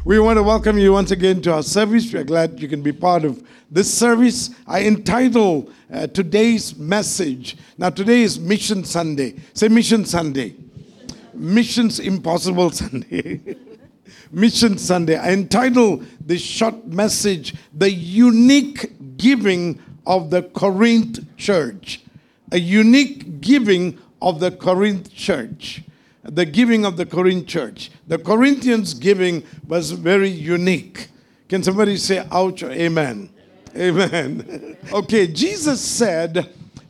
We want to welcome you once again to our service. We are glad you can be part of this service. I entitle today's message. Now, today is Mission Sunday. Say Mission Sunday. Missions Impossible Sunday. Mission Sunday. I entitle this short message, The Unique Giving of the Corinth Church. A unique giving of the Corinth Church. The giving of the Corinth church. The Corinthians' giving was very unique. Can somebody say ouch or amen? Amen. Okay, Jesus said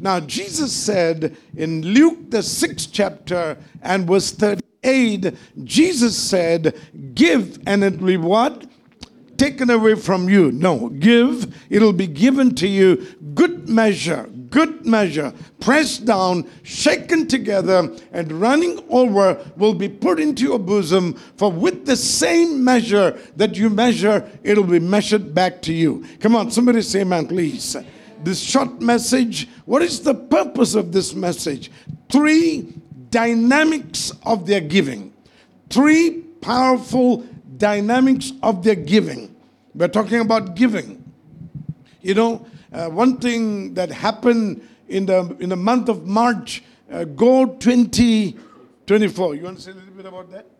in Luke the 6th chapter and verse 38, Jesus said, give and it will be what? Taken away from you. No, give, it'll be given to you. Good measure, pressed down, shaken together, and running over will be put into your bosom. For with the same measure that you measure, it'll be measured back to you. Come on, somebody say amen, please. This short message, what is the purpose of this message? 3 dynamics of their giving. 3 powerful dynamics of their giving. We're talking about giving. You know, one thing that happened in the month of March, Go 2024. You want to say a little bit about that?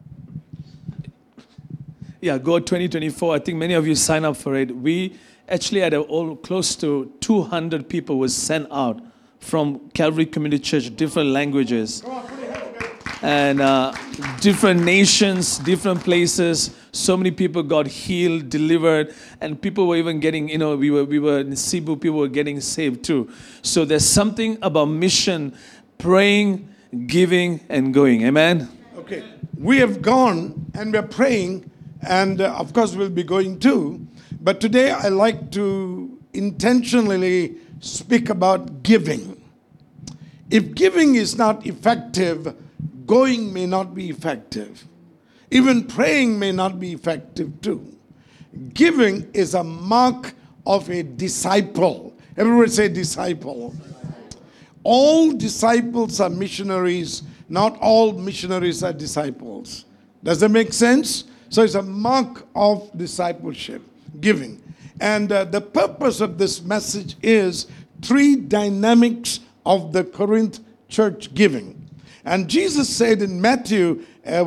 Yeah, Go 2024. I think many of you signed up for it. We actually had close to 200 people were sent out from Calvary Community Church, different languages. And different nations, different places. So many people got healed, delivered, and people were even getting, we were in Cebu, people were getting saved too. So there's something about mission, praying, giving, and going. Amen? Okay. We have gone and we're praying, and of course we'll be going too. But today I like to intentionally speak about giving. If giving is not effective, going may not be effective. Even praying may not be effective too. Giving is a mark of a disciple. Everybody say disciple. All disciples are missionaries. Not all missionaries are disciples. Does that make sense? So it's a mark of discipleship, giving. And the purpose of this message is 3 dynamics of the Corinth church giving. And Jesus said in Matthew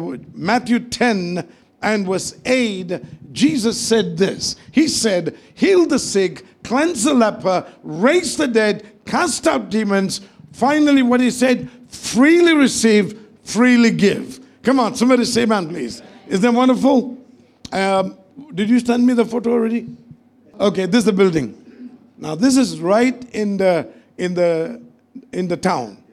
10 and verse 8, Jesus said this. He said, heal the sick, cleanse the leper, raise the dead, cast out demons. Finally, what he said, freely receive, freely give. Come on, somebody say amen, please. Isn't that wonderful? Did you send me the photo already? Okay, this is the building. Now, this is right in the town.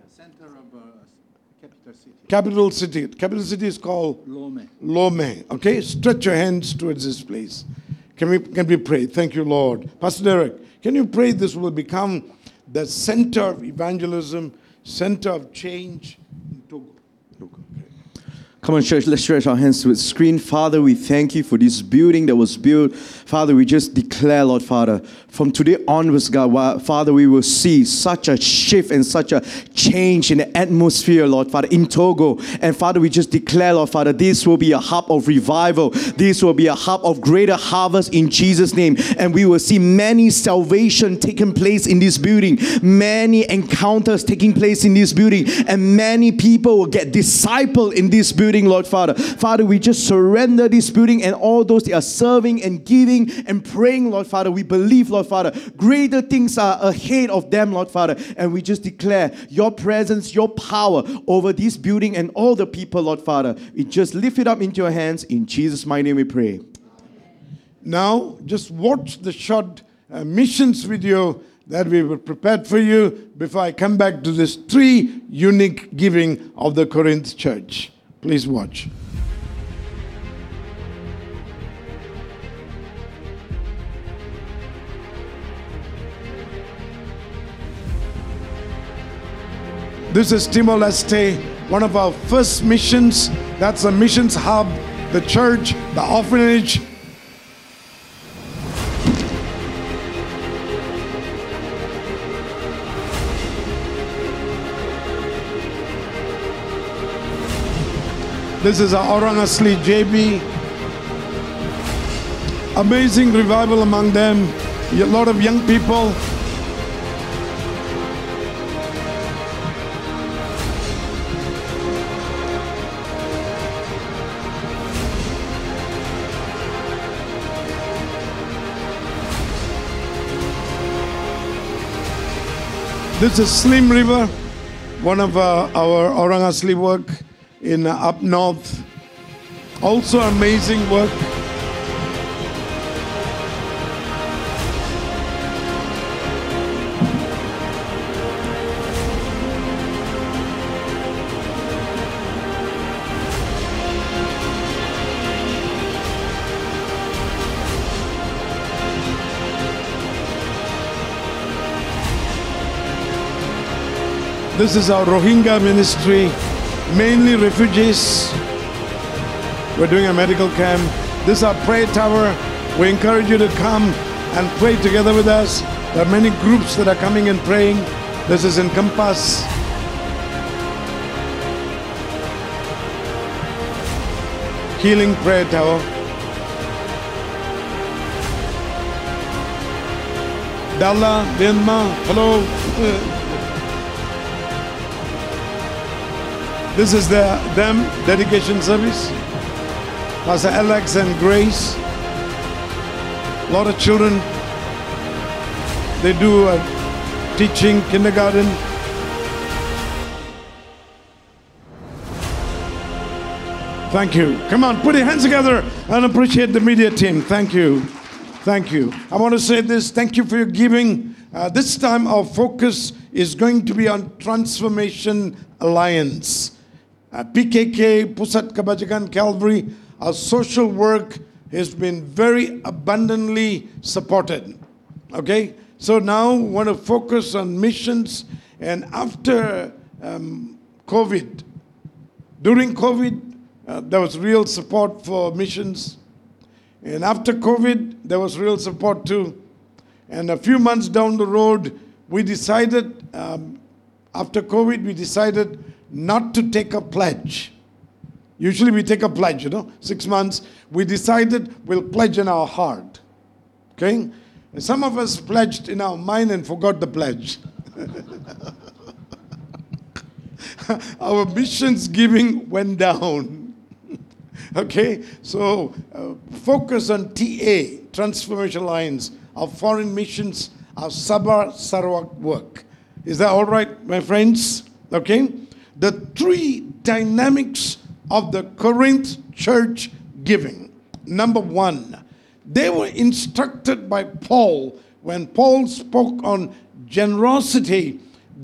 Capital city. Capital city is called Lome. Okay, stretch your hands towards this place. Can we pray? Thank you, Lord. Pastor Derek, can you pray this will become the center of evangelism, center of change in Togo? Come on, church, let's stretch our hands to the screen. Father, we thank you for this building that was built. Father, we just declare, Lord Father, from today onwards, God, Father, we will see such a shift and such a change in the atmosphere, Lord Father, in Togo. And Father, we just declare, Lord Father, this will be a hub of revival. This will be a hub of greater harvest in Jesus' name. And we will see many salvation taking place in this building, many encounters taking place in this building, and many people will get discipled in this building, Lord Father. Father, we just surrender this building and all those that are serving and giving and praying, Lord Father. We believe, Lord Father, greater things are ahead of them, Lord Father. And we just declare your presence, your power over this building and all the people, Lord Father. We just lift it up into your hands. In Jesus' mighty name we pray. Now, just watch the short missions video that we were prepared for you before I come back to this 3 unique giving of the Corinth church. Please watch. This is Timor-Leste, one of our first missions. That's a missions hub, the church, the orphanage. This is our Orang Asli JB. Amazing revival among them. A lot of young people. This is Slim River, one of our Orang Asli work in up north. Also amazing work. This is our Rohingya ministry, mainly refugees. We're doing a medical camp. This is our prayer tower. We encourage you to come and pray together with us. There are many groups that are coming and praying. This is in Compass. Healing prayer tower. Dalla, Myanmar, hello. This is them dedication service. Pastor Alex and Grace. A lot of children. They do teaching, kindergarten. Thank you. Come on, put your hands together and appreciate the media team. Thank you. Thank you. I want to say this. Thank you for your giving. This time our focus is going to be on Transformation Alliance. PKK, Pusat Kebajikan Calvary, our social work has been very abundantly supported. Okay? So now we want to focus on missions. And after COVID, during COVID, there was real support for missions. And after COVID, there was real support too. And a few months down the road, we decided, after COVID, we decided not to take a pledge. Usually we take a pledge, 6 months. We decided we'll pledge in our heart. Okay? And some of us pledged in our mind and forgot the pledge. Our missions giving went down. Okay? So focus on TA, Transformation Alliance, our foreign missions, our Sabah Sarawak work. Is that all right, my friends? Okay? The three dynamics of the Corinth church giving. Number one, they were instructed by Paul. When Paul spoke on generosity,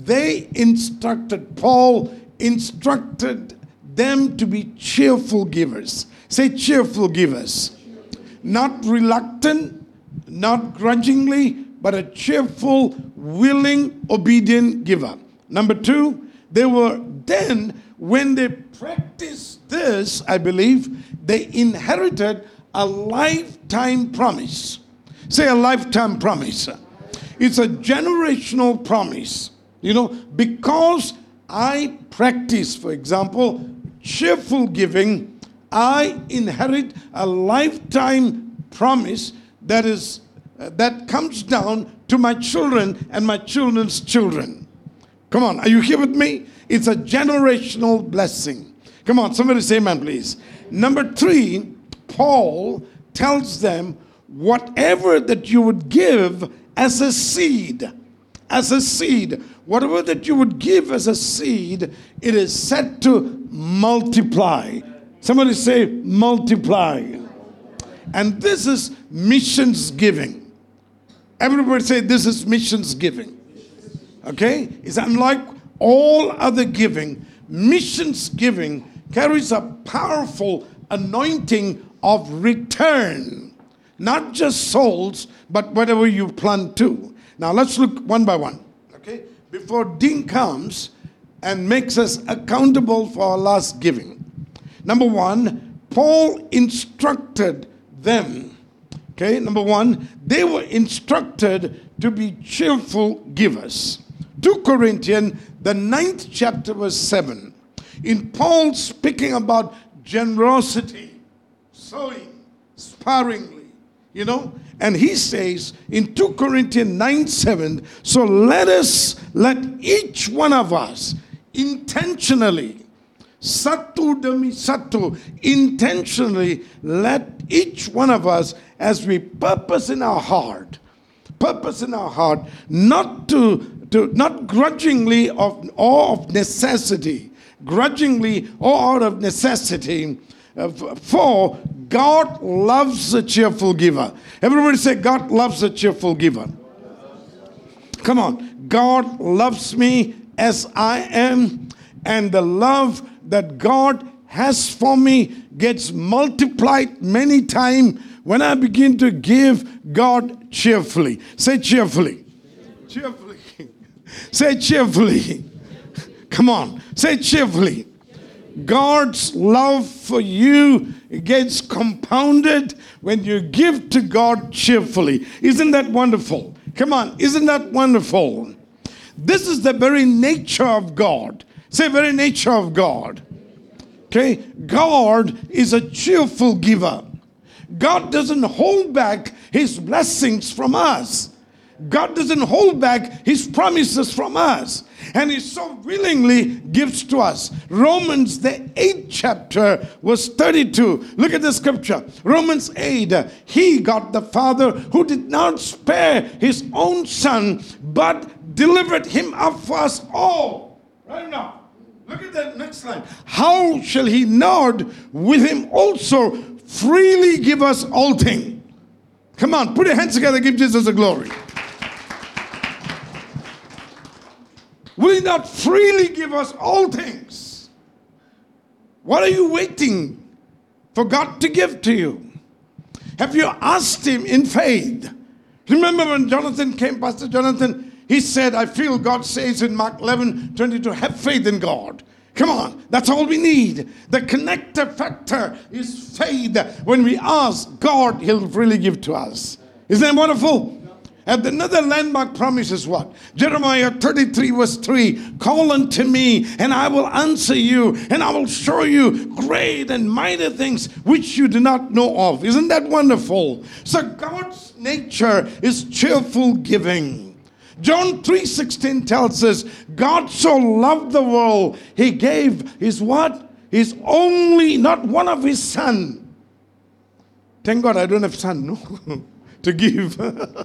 Paul instructed them to be cheerful givers. Say cheerful givers. Not reluctant, not grudgingly, but a cheerful, willing, obedient giver. Number two, they were then, when they practiced this, I believe, they inherited a lifetime promise. Say a lifetime promise. It's a generational promise. Because I practice, for example, cheerful giving, I inherit a lifetime promise that comes down to my children and my children's children. Come on, are you here with me? It's a generational blessing. Come on, somebody say amen, please. Number three, Paul tells them, whatever that you would give as a seed, whatever that you would give as a seed, it is set to multiply. Somebody say multiply. And this is missions giving. Everybody say this is missions giving. Okay? It's unlike all other giving. Missions giving carries a powerful anointing of return. Not just souls, but whatever you plant too. Now let's look one by one. Okay? Before Dean comes and makes us accountable for our last giving. Number one, Paul instructed them. Okay? Number one, they were instructed to be cheerful givers. 2 Corinthians, the 9th chapter, verse 7. In Paul speaking about generosity, sowing sparingly, you know. And he says in 2 Corinthians 9:7, so let each one of us intentionally, Sattu demi sattu, intentionally let each one of us, as we purpose in our heart, not grudgingly or of necessity, for God loves a cheerful giver. Everybody say, God loves a cheerful giver. Come on. God loves me as I am, and the love that God has for me gets multiplied many times when I begin to give God cheerfully. Say cheerfully. Cheerfully. Say cheerfully. Come on. Say cheerfully. God's love for you gets compounded when you give to God cheerfully. Isn't that wonderful? Come on, isn't that wonderful? This is the very nature of God. Say very nature of God. Okay? God is a cheerful giver. God doesn't hold back His blessings from us. God doesn't hold back His promises from us. And He so willingly gives to us. Romans, the 8th chapter, verse 32. Look at the scripture. Romans 8. He, God the Father, who did not spare His own Son, but delivered Him up for us all. Right now. Look at that next line. How shall He not with Him also freely give us all things? Come on, put your hands together, give Jesus the glory. Will He not freely give us all things? What are you waiting for God to give to you? Have you asked Him in faith? Remember when Jonathan came, Pastor Jonathan, he said, I feel God says in Mark 11:22, have faith in God. Come on, that's all we need. The connector factor is faith. When we ask God, He'll really give to us. Isn't that wonderful? And another landmark promise is what? Jeremiah 33 verse 3. Call unto me and I will answer you and I will show you great and mighty things which you do not know of. Isn't that wonderful? So God's nature is cheerful giving. John 3:16 tells us God so loved the world He gave His what? His only, not one of His Son. Thank God I don't have son, no? To give.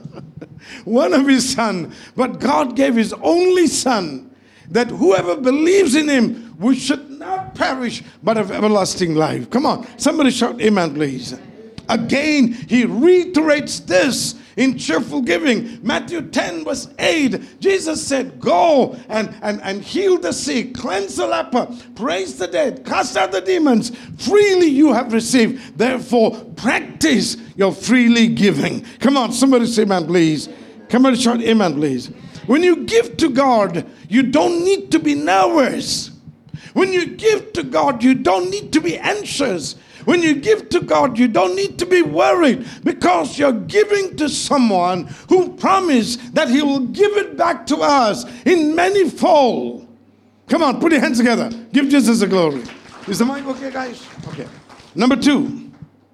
One of His Son. But God gave His only Son, that whoever believes in Him, we should not perish but have everlasting life. Come on, somebody shout amen, please. Again, He reiterates this in cheerful giving. Matthew 10 verse 8, Jesus said, go and heal the sick, cleanse the leper, praise the dead, cast out the demons. Freely you have received. Therefore, practice your freely giving. Come on, somebody say amen, please. Come on, shout amen, please. When you give to God, you don't need to be nervous. When you give to God, you don't need to be anxious. When you give to God, you don't need to be worried, because you're giving to someone who promised that He will give it back to us in manifold. Come on, put your hands together. Give Jesus the glory. Is the mic okay, guys? Okay. Number 2.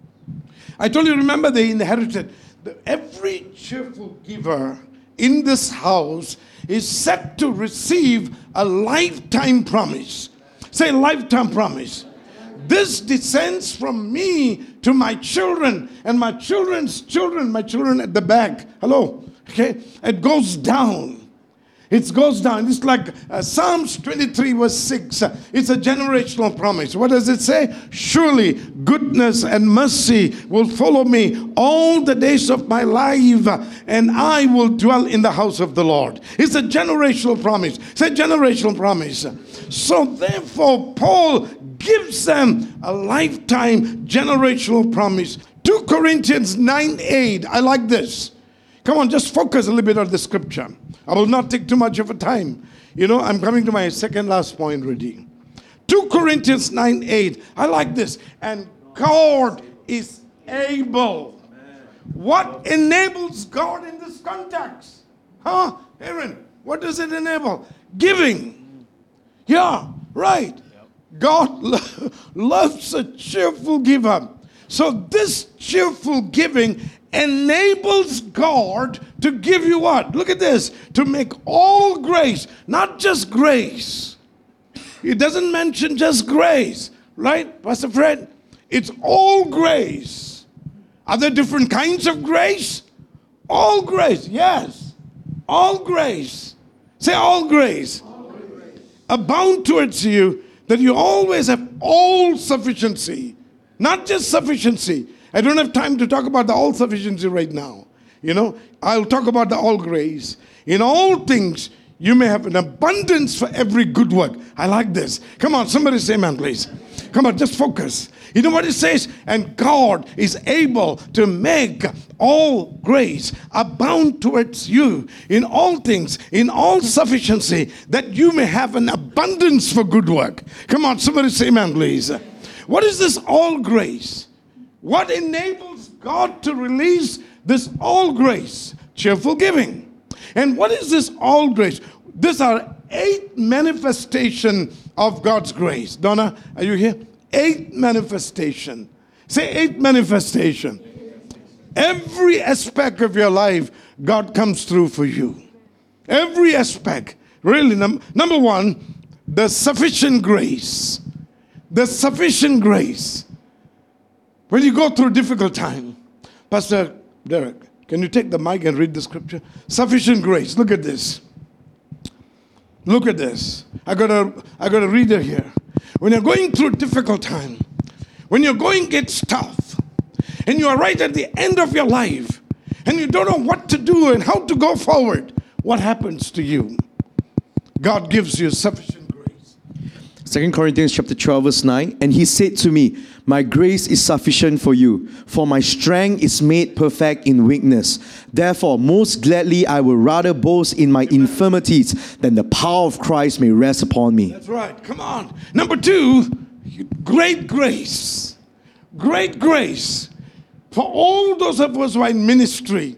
I told you, remember, they inherited. Every cheerful giver in this house is set to receive a lifetime promise. Say lifetime promise. This descends from me to my children and my children's children, my children at the back. Hello? Okay? It goes down. It goes down. It's like Psalms 23 verse 6. It's a generational promise. What does it say? Surely goodness and mercy will follow me all the days of my life, and I will dwell in the house of the Lord. It's a generational promise. Say generational promise. So therefore, Paul gives them a lifetime generational promise. 2 Corinthians 9:8. I like this. Come on, just focus a little bit on the scripture. I will not take too much of a time. You know, I'm coming to my second last point already. 2 Corinthians 9:8. I like this. And God is able. What enables God in this context? Huh? Aaron, what does it enable? Giving. Yeah, right. God loves a cheerful giver. So this cheerful giving enables God to give you what? Look at this. To make all grace, not just grace. It doesn't mention just grace, right, Pastor Fred? It's all grace. Are there different kinds of grace? All grace, yes. All grace. Say all grace. Abound towards you, that you always have all sufficiency. Not just sufficiency. I don't have time to talk about the all sufficiency right now. You know, I'll talk about the all grace. In all things, you may have an abundance for every good work. I like this. Come on, somebody say amen, please. Come on, just focus. You know what it says? And God is able to make all grace abound towards you in all things, in all sufficiency, that you may have an abundance for good work. Come on, somebody say amen, please. What is this all grace? What enables God to release this all grace? Cheerful giving. And what is this all grace? These are 8 manifestations of God's grace. Donna, are you here? 8 manifestation. Say 8 manifestation. Every aspect of your life, God comes through for you. Every aspect. Really, number one, the sufficient grace. The sufficient grace. When you go through difficult time, Pastor Derek, can you take the mic and read the scripture? Sufficient grace. Look at this. Look at this. I got a reader here. When you're going through difficult time, when you're going gets tough, and you are right at the end of your life, and you don't know what to do and how to go forward, what happens to you? God gives you sufficient grace. 2 Corinthians chapter 12 verse 9. And he said to me, my grace is sufficient for you, for my strength is made perfect in weakness. Therefore, most gladly I will rather boast in my infirmities, than the power of Christ may rest upon me. That's right. Come on. Number 2, great grace. Great grace. For all those of us who are in ministry,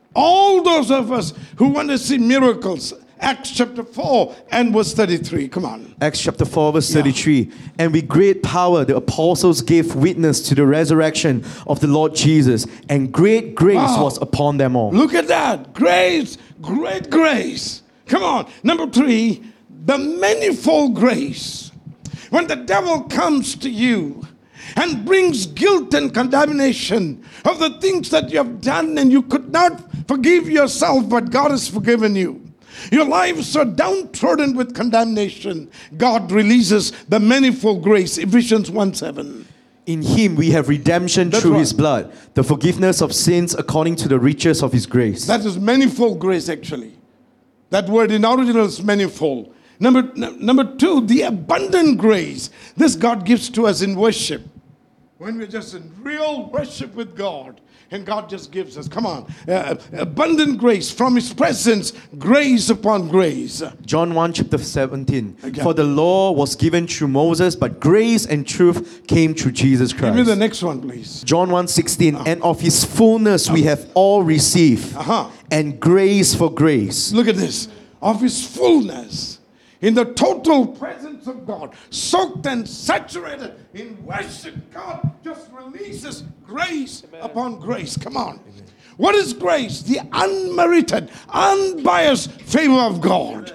all those of us who want to see miracles, Acts chapter 4 and verse 33. Come on. Acts chapter 4 verse 33. And with great power the apostles gave witness to the resurrection of the Lord Jesus, and great grace was upon them all. Look at that. Grace. Great grace. Come on. Number 3, the manifold grace. When the devil comes to you and brings guilt and condemnation of the things that you have done and you could not forgive yourself, but God has forgiven you. Your lives so downtrodden with condemnation, God releases the manifold grace. Ephesians 1:7. In him we have redemption through his blood, the forgiveness of sins according to the riches of his grace. That is manifold grace actually. That word in original is manifold. Number 2, the abundant grace. This God gives to us in worship. When we're just in real worship with God, and God just gives us, come on, abundant grace from his presence, grace upon grace. John 1 chapter 17. For the law was given through Moses, but grace and truth came through Jesus Christ. Give me the next one, please. John 1:16. And of his fullness we have all received, and grace for grace. Look at this. Of his fullness. In the total presence of God, soaked and saturated in worship, God just releases grace upon grace. Come on. Amen. What is grace? The unmerited, unbiased favor of God.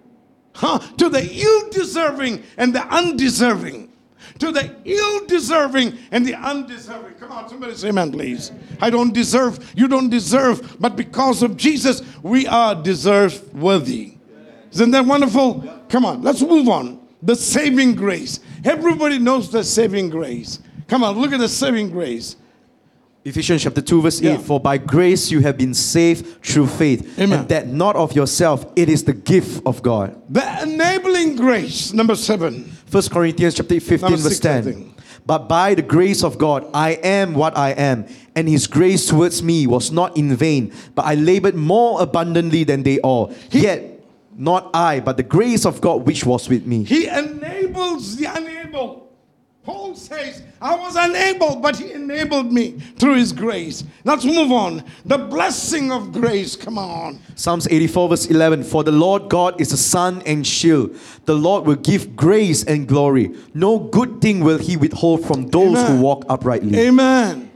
To the ill-deserving and the undeserving. To the ill-deserving and the undeserving. Come on, somebody say amen, please. I don't deserve, you don't deserve, but because of Jesus, we are deserve worthy. Isn't that wonderful? Come on, let's move on. The saving grace. Everybody knows the saving grace. Come on, look at the saving grace. Ephesians chapter 2 verse 8. For by grace you have been saved through faith. Amen. And that not of yourself, it is the gift of God. The enabling grace. Number 7. 1 Corinthians chapter 15 verse 10. But by the grace of God, I am what I am, and his grace towards me was not in vain, but I labored more abundantly than they all. Yet not I, but the grace of God which was with me. He enables the unable. Paul says, I was unable, but he enabled me through his grace. Let's move on. The blessing of grace. Come on. Psalms 84 verse 11. For the Lord God is a sun and shield. The Lord will give grace and glory. No good thing will he withhold from those who walk uprightly. Amen.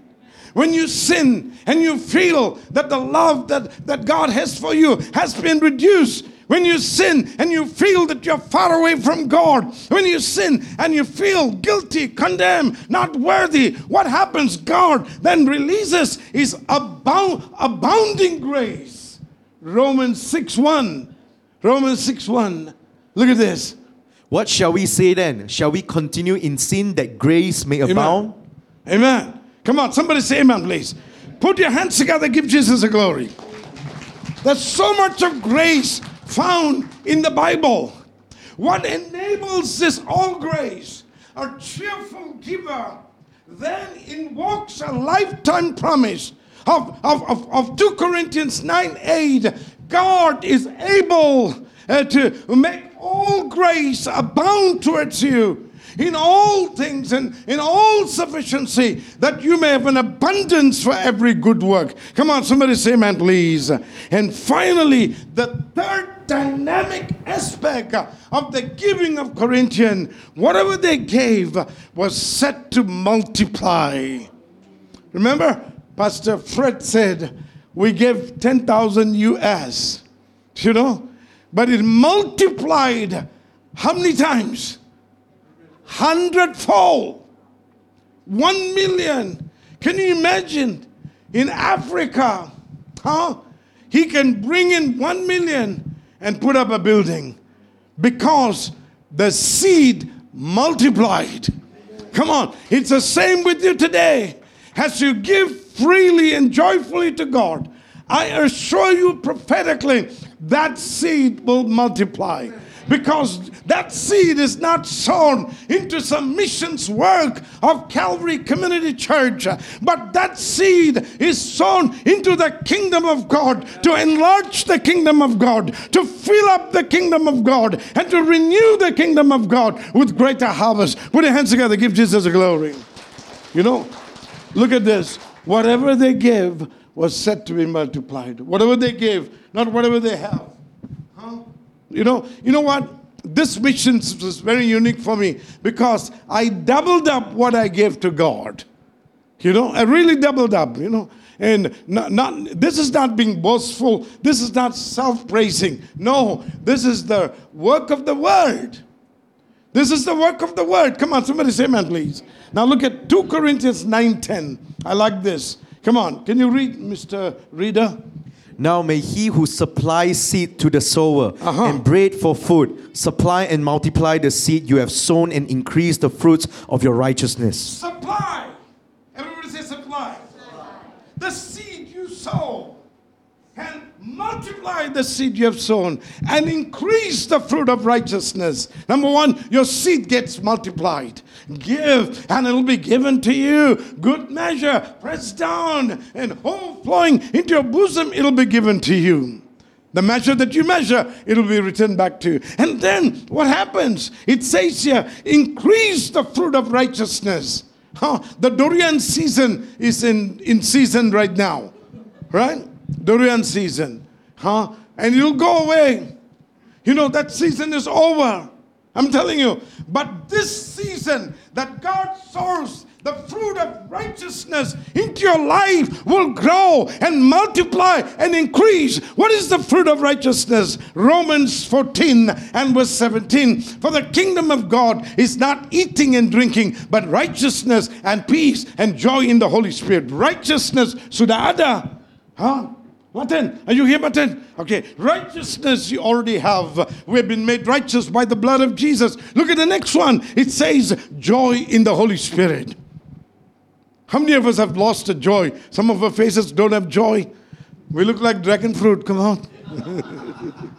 when you sin and you feel that the love that God has for you has been reduced, when you sin and you feel that you're far away from God, when you sin and you feel guilty, condemned, not worthy, what happens? God then releases His abounding grace. Romans 6:1. Romans 6:1. Look at this. What shall we say then? Shall we continue in sin that grace may abound? Amen. Come on, somebody say amen, please. Put your hands together, give Jesus a glory. There's so much of grace found in the Bible. What enables this all grace? A cheerful giver then invokes a lifetime promise of 2 Corinthians 9:8. God is able to make all grace abound towards you in all things and in all sufficiency, that you may have an abundance for every good work. Come on, somebody say amen, please. And finally, the third dynamic aspect of the giving of Corinthians, whatever they gave was set to multiply. Remember, Pastor Fred said, we gave 10,000 US, but it multiplied how many times? 100-fold. 1 million. Can you imagine? In Africa, he can bring in 1 million and put up a building because the seed multiplied. Come on. It's the same with you today. As you give freely and joyfully to God, I assure you prophetically, that seed will multiply. Because that seed is not sown into some missions work of Calvary Community Church, but that seed is sown into the kingdom of God, to enlarge the kingdom of God, to fill up the kingdom of God, and to renew the kingdom of God with greater harvest. Put your hands together, give Jesus a glory. Look at this. Whatever they give was said to be multiplied. Whatever they gave, not whatever they have. You know what? This mission was very unique for me because I doubled up what I gave to God. I really doubled up, And this is not being boastful. This is not self-praising. No, this is the work of the Word. This is the work of the Word. Come on, somebody say amen, please. Now look at 2 Corinthians 9:10. I like this. Come on, can you read, Mr. Reader? Now may He who supplies seed to the sower and bread for food supply and multiply the seed you have sown and increase the fruits of your righteousness. Supply. Everybody say supply. The seed you sow, and multiply the seed you have sown and increase the fruit of righteousness. Number one, your seed gets multiplied. Give and it'll be given to you. Good measure, pressed down and overflowing into your bosom, it'll be given to you. The measure that you measure, it'll be returned back to you. And then what happens? It says here, increase the fruit of righteousness. The durian season is in season right now. Right? Durian season. And it'll go away. That season is over. I'm telling you. But this season that God sows the fruit of righteousness into your life will grow and multiply and increase. What is the fruit of righteousness? Romans 14 and verse 17. For the kingdom of God is not eating and drinking, but righteousness and peace and joy in the Holy Spirit. Righteousness sudah ada. Martin, are you here, Martin? Okay, righteousness you already have. We've been made righteous by the blood of Jesus. Look at the next one. It says joy in the Holy Spirit. How many of us have lost the joy? Some of our faces don't have joy. We look like dragon fruit. Come on.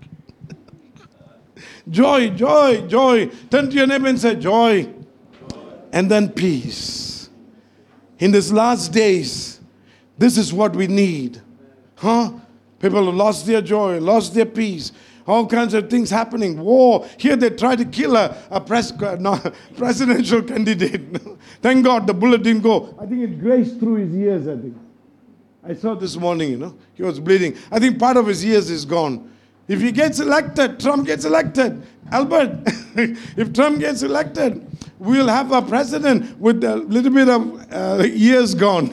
Joy, joy, joy. Turn to your neighbor and say joy. And then peace. In these last days, this is what we need. People have lost their joy, lost their peace. All kinds of things happening. War. Here they try to kill a presidential candidate. Thank God the bullet didn't go. I think it grazed through his ears, I think. I saw this morning, he was bleeding. I think part of his ears is gone. If he gets elected, Trump gets elected. Albert, if Trump gets elected, we'll have a president with a little bit of years gone.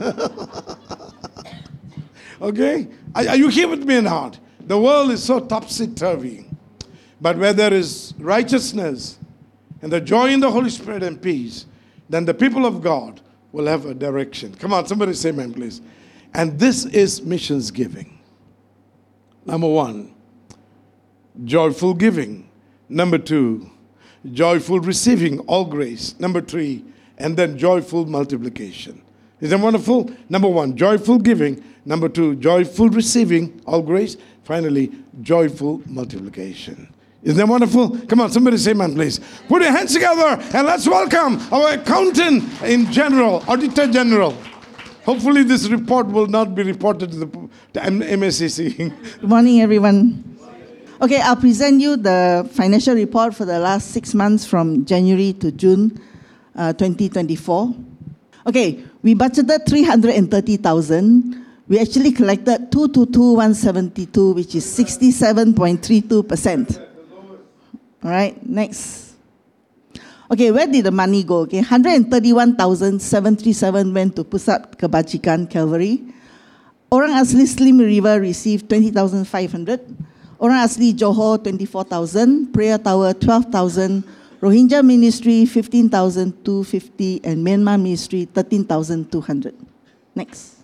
Okay? Are you here with me in heart? The world is so topsy-turvy. But where there is righteousness and the joy in the Holy Spirit and peace, then the people of God will have a direction. Come on, somebody say amen, please. And this is missions giving. Number one, joyful giving. Number two, joyful receiving all grace. Number three, and then joyful multiplication. Isn't that wonderful? Number one, joyful giving. Number two, joyful receiving all grace. Finally, joyful multiplication. Isn't that wonderful? Come on, somebody say amen, please. Put your hands together and let's welcome our accountant in general, Auditor General. Hopefully this report will not be reported to the MSCC. Good morning, everyone. Okay, I'll present you the financial report for the last 6 months from January to June 2024. Okay, we budgeted 330,000. We actually collected 222,172, which is 67.32%. All right, next. Okay, where did the money go? Okay, 131,737 went to Pusat Kebajikan Calvary. Orang Asli Slim River received 20,500. Orang Asli Johor 24,000. Prayer Tower 12,000. Rohingya Ministry 15,250 and Myanmar Ministry 13,200. Next.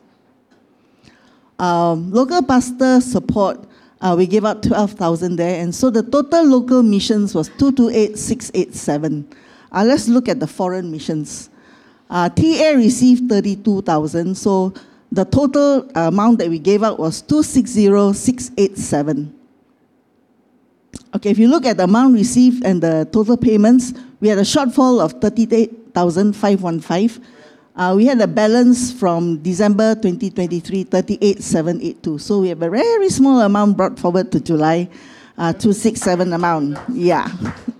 Local pastor support. We gave out 12,000 there, and so the total local missions was 228,687. Let's look at the foreign missions. TA received 32,000, so the total amount that we gave out was 260,687. Okay, if you look at the amount received and the total payments, we had a shortfall of 38,515. We had a balance from December 2023, 38,782. So we have a very small amount brought forward to July, 267 amount. Yeah.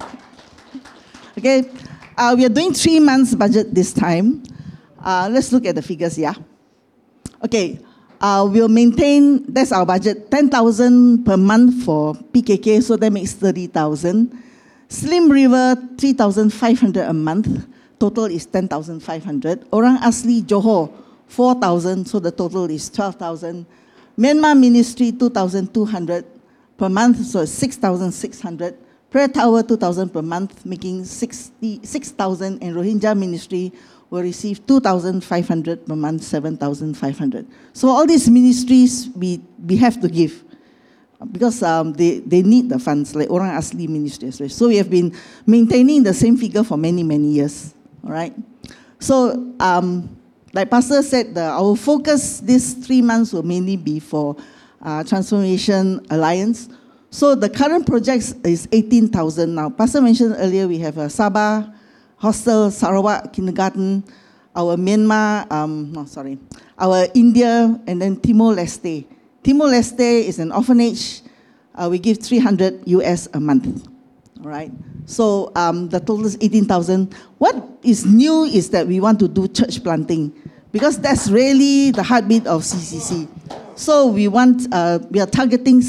Okay, we are doing 3 months budget this time. Let's look at the figures, yeah. Okay, we'll maintain, that's our budget, 10,000 per month for PKK, so that makes 30,000. Slim River, 3,500 a month. Total is 10,500. Orang Asli Johor, 4,000, so the total is 12,000. Myanmar Ministry, 2,200 per month, so it's 6,600. Prayer Tower, 2,000 per month, making 6,000. And Rohingya Ministry will receive 2,500 per month, 7,500. So all these ministries, we have to give, because they need the funds, like Orang Asli Ministry as well. So we have been maintaining the same figure for many, many years. All right. So, like Pastor said, our focus these 3 months will mainly be for Transformation Alliance. So the current projects is 18,000 now. Pastor mentioned earlier we have a Sabah Hostel, Sarawak Kindergarten, our Myanmar, our India, and then Timor-Leste. Timor-Leste is an orphanage. We give $300 US a month. All right. So the total is 18,000. What is new is that we want to do church planting, because that's really the heartbeat of CCC. So we are targeting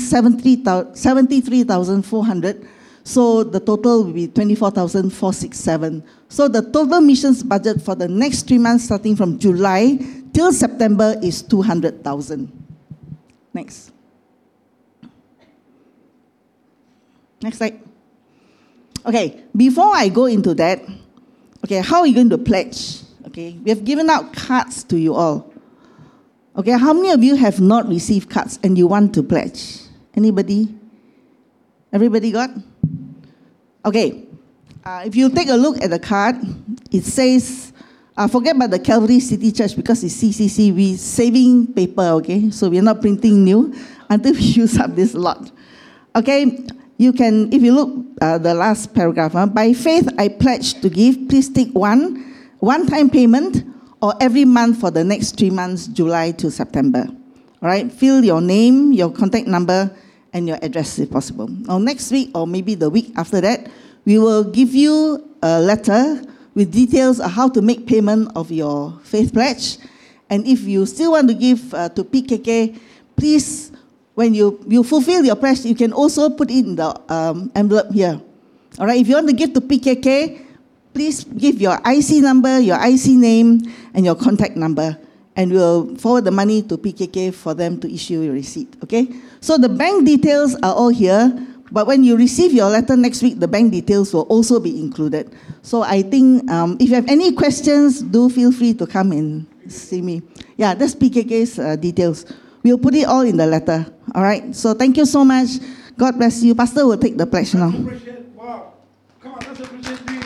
73,400. So the total will be 24,467. So the total missions budget for the next 3 months, starting from July till September, is 200,000. Next. Next slide. Okay, before I go into that, okay, how are you going to pledge? Okay, we have given out cards to you all. Okay, how many of you have not received cards and you want to pledge? Anybody? Everybody got? Okay, if you take a look at the card, it says, forget about the Calvary City Church because it's CCC, we're saving paper, okay? So we're not printing new until we use up this lot. Okay, you can, if you look the last paragraph, by faith I pledge to give, please take one-time payment or every month for the next 3 months, July to September. All right, fill your name, your contact number, and your address if possible. Now next week or maybe the week after that, we will give you a letter with details of how to make payment of your faith pledge. And if you still want to give to PKK, please, when you fulfill your pledge, you can also put it in the envelope here. All right, if you want to give to PKK, please give your IC number, your IC name, and your contact number, and we'll forward the money to PKK for them to issue your receipt, okay? So the bank details are all here, but when you receive your letter next week, the bank details will also be included. So I think if you have any questions, do feel free to come and see me. Yeah, that's PKK's details. We'll put it all in the letter, all right? So thank you so much. God bless you. Pastor will take the pledge now. Wow. Come on, let's appreciate these.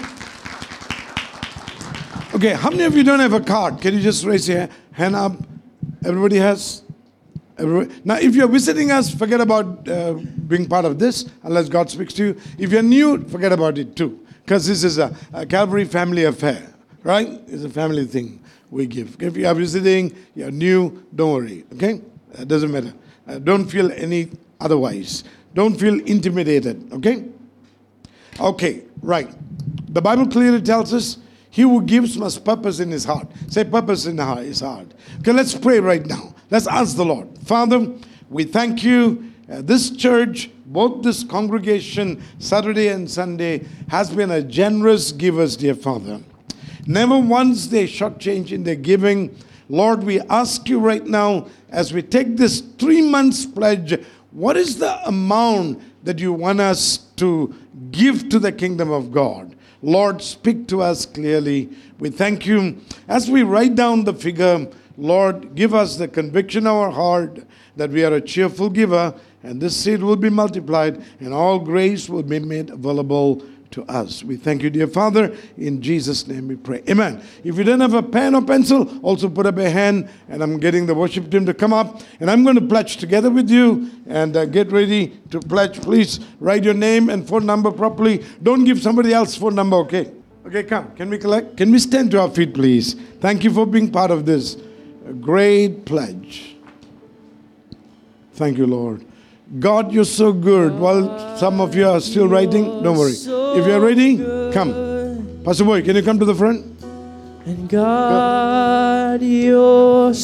Okay, how many of you don't have a card? Can you just raise your hand up? Everybody has? Everybody? Now, if you're visiting us, forget about being part of this, unless God speaks to you. If you're new, forget about it too. Because this is a Calvary family affair, right? It's a family thing we give. If you are visiting, you're new, don't worry, okay? It doesn't matter. Don't feel any otherwise. Don't feel intimidated, okay? Okay, right. The Bible clearly tells us, he who gives must purpose in his heart. Say purpose in his heart. Okay, let's pray right now. Let's ask the Lord. Father, we thank you. This church, both this congregation, Saturday and Sunday, has been a generous givers, dear Father. Never once they shortchange in their giving. Lord, we ask you right now, as we take this 3 months pledge, what is the amount that you want us to give to the kingdom of God? Lord, speak to us clearly. We thank you. As we write down the figure, Lord, give us the conviction in our heart that we are a cheerful giver, and this seed will be multiplied, and all grace will be made available to us. We thank you, dear Father. In Jesus' name we pray. Amen. If you don't have a pen or pencil, also put up a hand, and I'm getting the worship team to come up, and I'm going to pledge together with you, and get ready to pledge. Please write your name and phone number properly. Don't give somebody else's phone number, okay? Okay, come. Can we collect? Can we stand to our feet, please? Thank you for being part of this great pledge. Thank you, Lord. God, you're so good. While some of you are still writing, don't worry. If you're ready, come. Pastor Boy, can you come to the front? And God, you're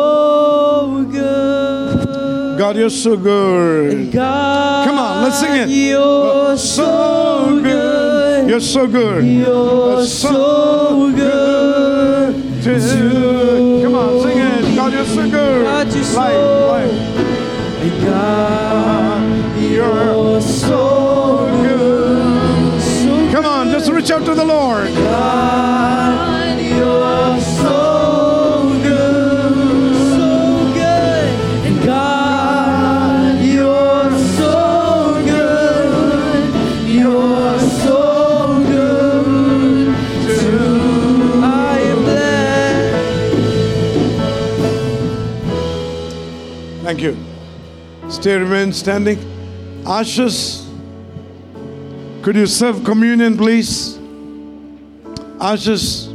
so good. God, you're so good. And God, come on, let's sing it. You're so good. You're so good. You're so good. Come on, sing it. God, you're so good. God, you're so good. And God, you're so good. So come on, just reach out to the Lord. God, you're so good. So good. And God, you're so good. You're so good. I am blessed. Thank you. Stay, remain standing. Ushers, could you serve communion, please? Ushers,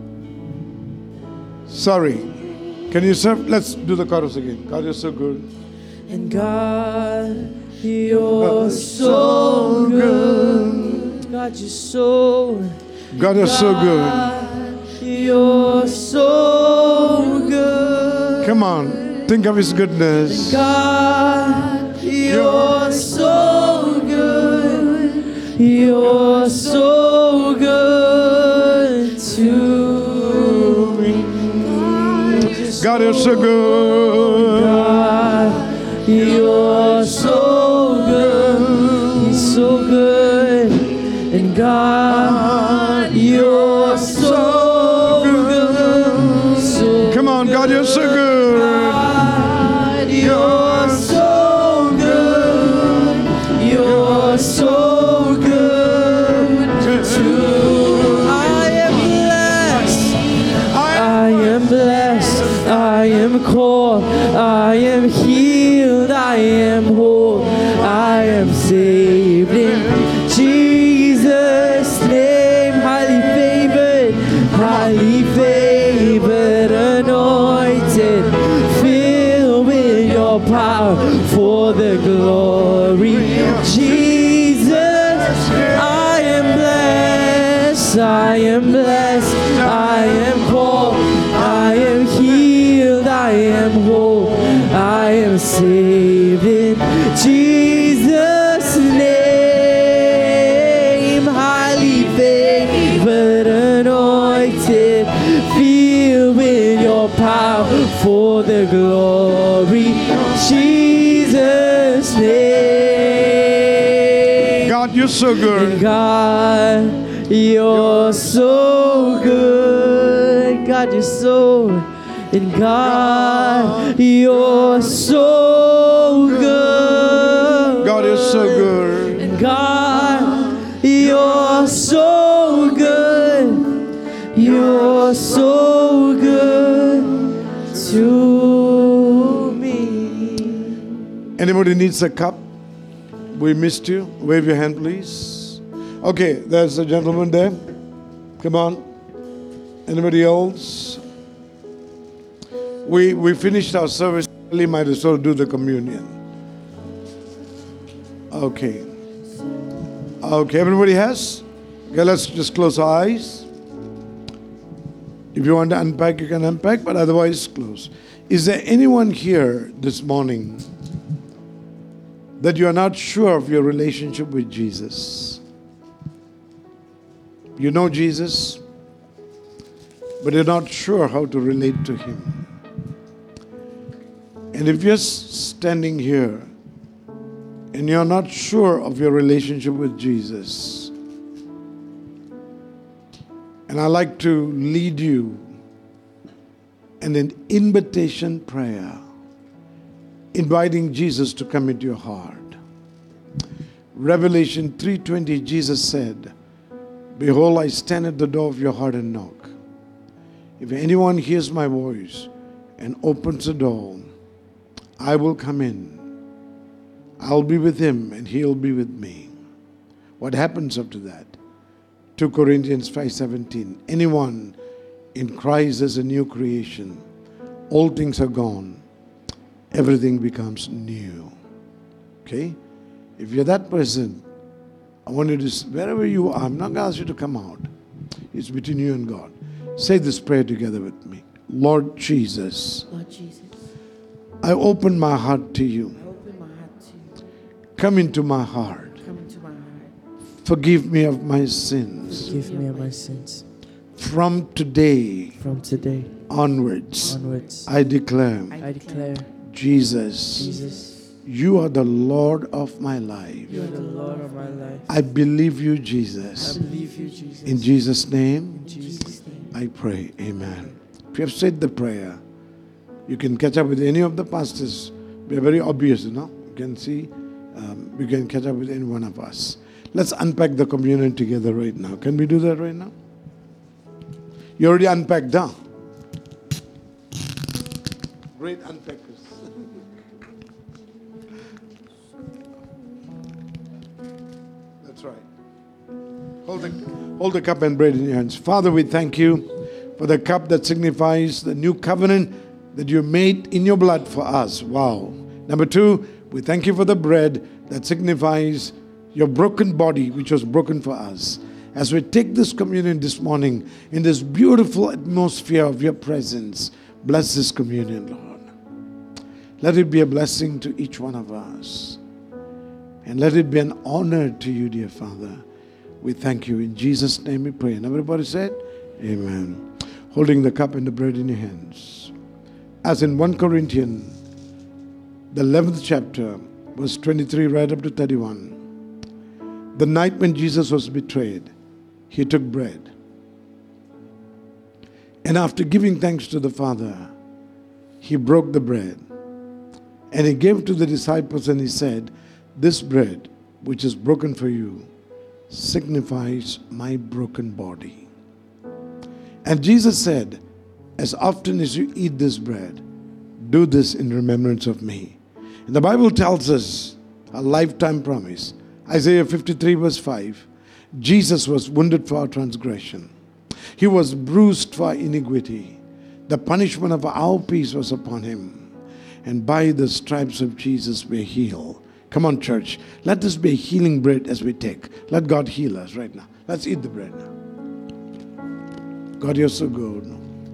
sorry. Can you serve? Let's do the chorus again. God, you're so good. And God, you're so good. God, you're so. God, you're so good. God, you're so good. Come on. Think of his goodness. God, you're so good. You're so good to me. God, you're so good. God, you're so good. He's so good. And God, you're so good. So come on, God, you're so good. You're so good. You're so good to. I am blessed. I am blessed. I am called. I am healed. I am whole. I am saved in Jesus' name. Highly favored. Highly favored. Anointed. Power for the glory of Jesus. I am blessed. I am blessed. I am called. I am healed. I am whole. I am saved in Jesus' name. Highly favored. anointed, filled with your power for the glory of Jesus' name. God, you're so good. God, you're so good. God, you're so. And God, you're so good. God is so good. And God, you're so good. You're so good to me. Anybody needs a cup? We missed you. Wave your hand, please. Okay, there's a gentleman there. Come on. Anybody else? We finished our service early, might as well do the communion. Okay. Okay, everybody has? Okay, let's just close our eyes. If you want to unpack, you can unpack, but otherwise close. Is there anyone here this morning that you are not sure of your relationship with Jesus? You know Jesus, but you're not sure how to relate to Him. And if you're standing here and you're not sure of your relationship with Jesus, and I'd like to lead you in an invitation prayer, inviting Jesus to come into your heart. Revelation 3:20, Jesus said, "Behold, I stand at the door of your heart and knock. If anyone hears my voice and opens the door, I will come in. I'll be with him and he'll be with me." What happens after that? 2 Corinthians 5:17. Anyone in Christ is a new creation. All things are gone. Everything becomes new. Okay? If you're that person, I want you to, wherever you are, I'm not going to ask you to come out. It's between you and God. Say this prayer together with me. Lord Jesus, Lord Jesus, I open my heart to you. I open my heart to you. Come into my heart. Come into my heart. Forgive me of my sins. Forgive me of my sins. From today From today onwards, onwards, I declare, I declare, Jesus, Jesus, you are the Lord of my life. you are the Lord of my life. I believe you, I Jesus. believe you, Jesus. In Jesus' name, In Jesus' name. I pray. Amen. If you have said the prayer, you can catch up with any of the pastors. We are very obvious, you know. You can see, you can catch up with any one of us. Let's unpack the communion together right now. Can we do that right now? You already unpacked, huh? Great unpackers. That's right. Hold the cup and bread in your hands. Father, we thank you for the cup that signifies the new covenant that you made in your blood for us. Wow. Number two, we thank you for the bread that signifies your broken body, which was broken for us. As we take this communion this morning in this beautiful atmosphere of your presence, bless this communion, Lord. Let it be a blessing to each one of us. And let it be an honor to you, dear Father. We thank you. In Jesus' name we pray. And everybody said, Amen. Holding the cup and the bread in your hands. As in 1 Corinthians, the 11th chapter, verse 23 right up to 31. The night when Jesus was betrayed, he took bread. And after giving thanks to the Father, he broke the bread. And he gave to the disciples and he said, "This bread, which is broken for you, signifies my broken body." And Jesus said, "As often as you eat this bread, do this in remembrance of me." And the Bible tells us a lifetime promise. Isaiah 53 verse 5. Jesus was wounded for our transgression. He was bruised for our iniquity. The punishment of our peace was upon him. And by the stripes of Jesus we're healed. Come on, church. Let this be a healing bread as we take. Let God heal us right now. Let's eat the bread now. God, you're so good.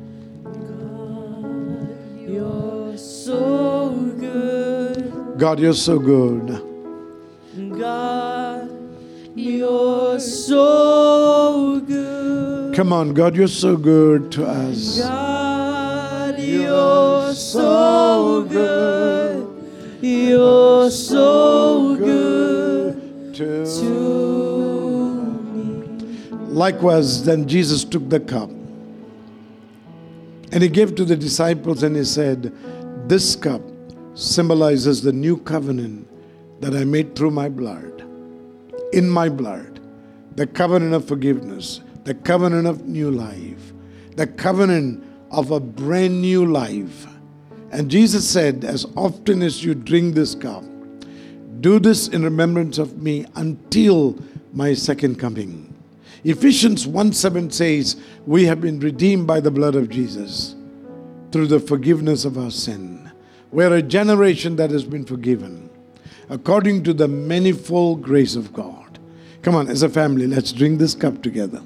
God, you're so good. God, you're so good. God, you're so good. Come on, God, you're so good to us. God, you're so good. You're so good To to me. Likewise, then Jesus took the cup and he gave to the disciples and he said, "This cup symbolizes the new covenant that I made through my blood, in my blood, the covenant of forgiveness, the covenant of new life, the covenant of a brand new life." And Jesus said, "As often as you drink this cup, do this in remembrance of me until my second coming." Ephesians 1:7 says, we have been redeemed by the blood of Jesus through the forgiveness of our sin. We are a generation that has been forgiven according to the manifold grace of God. Come on, as a family, let's drink this cup together.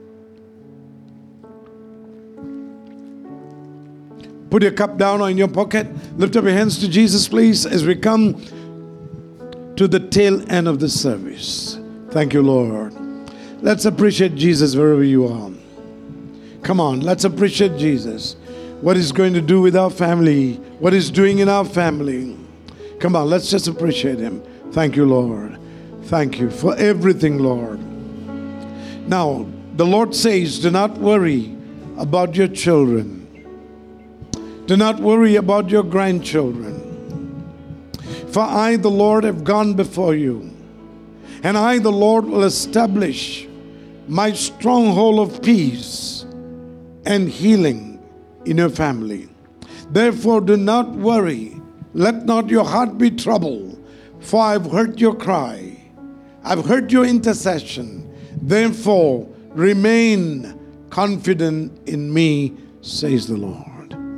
Put your cup down or in your pocket. Lift up your hands to Jesus, please, as we come to the tail end of the service. Thank you, Lord. Let's appreciate Jesus wherever you are. Come on, let's appreciate Jesus. What He's going to do with our family, what He's doing in our family. Come on, let's just appreciate Him. Thank you, Lord. Thank you for everything, Lord. Now, the Lord says, do not worry about your children. Do not worry about your grandchildren. For I, the Lord, have gone before you. And I, the Lord, will establish my stronghold of peace and healing in your family. Therefore, do not worry. Let not your heart be troubled. For I've heard your cry. I've heard your intercession. Therefore, remain confident in me, says the Lord.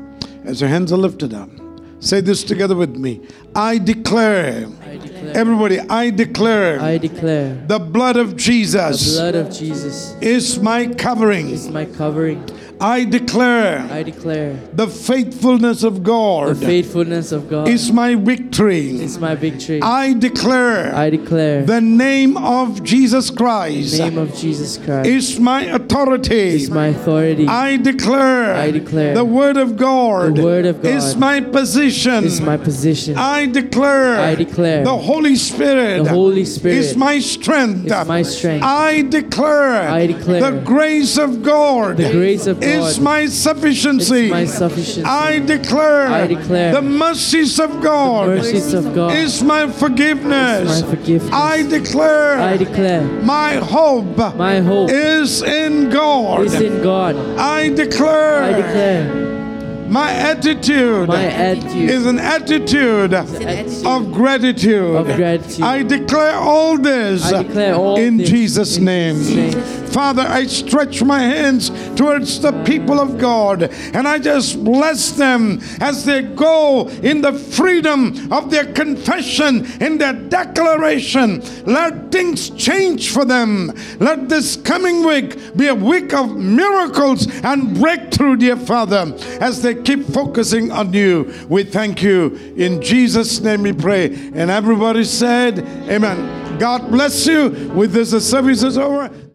As your hands are lifted up, say this together with me. I declare. Everybody, I declare. I declare. The blood of Jesus. The blood of Jesus Is my covering. is my covering. I declare. I declare. The faithfulness of God. The faithfulness of God Is my victory. is my victory. I declare. I declare. The name of Jesus Christ. The name of Jesus Christ Is my authority. is my authority. I declare. I declare. The word of God. The word of God Is my position. is my position. I declare. I declare. The Holy Spirit. The Holy Spirit Is my strength. is my strength. I declare. I declare. The grace of God. The grace of God Is my sufficiency. is my sufficiency. I declare. I declare. The mercies of God. Mercies of God Is my forgiveness. is my forgiveness. I declare. I declare. My hope. My hope Is in God. is in God. I declare. I declare. My attitude. My attitude Is an attitude of gratitude. of gratitude. I declare all this I declare all in this Jesus' in name. Jesus' name. Father, I stretch my hands towards the people of God and I just bless them as they go in the freedom of their confession, in their declaration. Let things change for them. Let this coming week be a week of miracles and breakthrough, dear Father, as they keep focusing on you. We thank you. In Jesus' name we pray. And everybody said, amen. God bless you. With this, the service is over.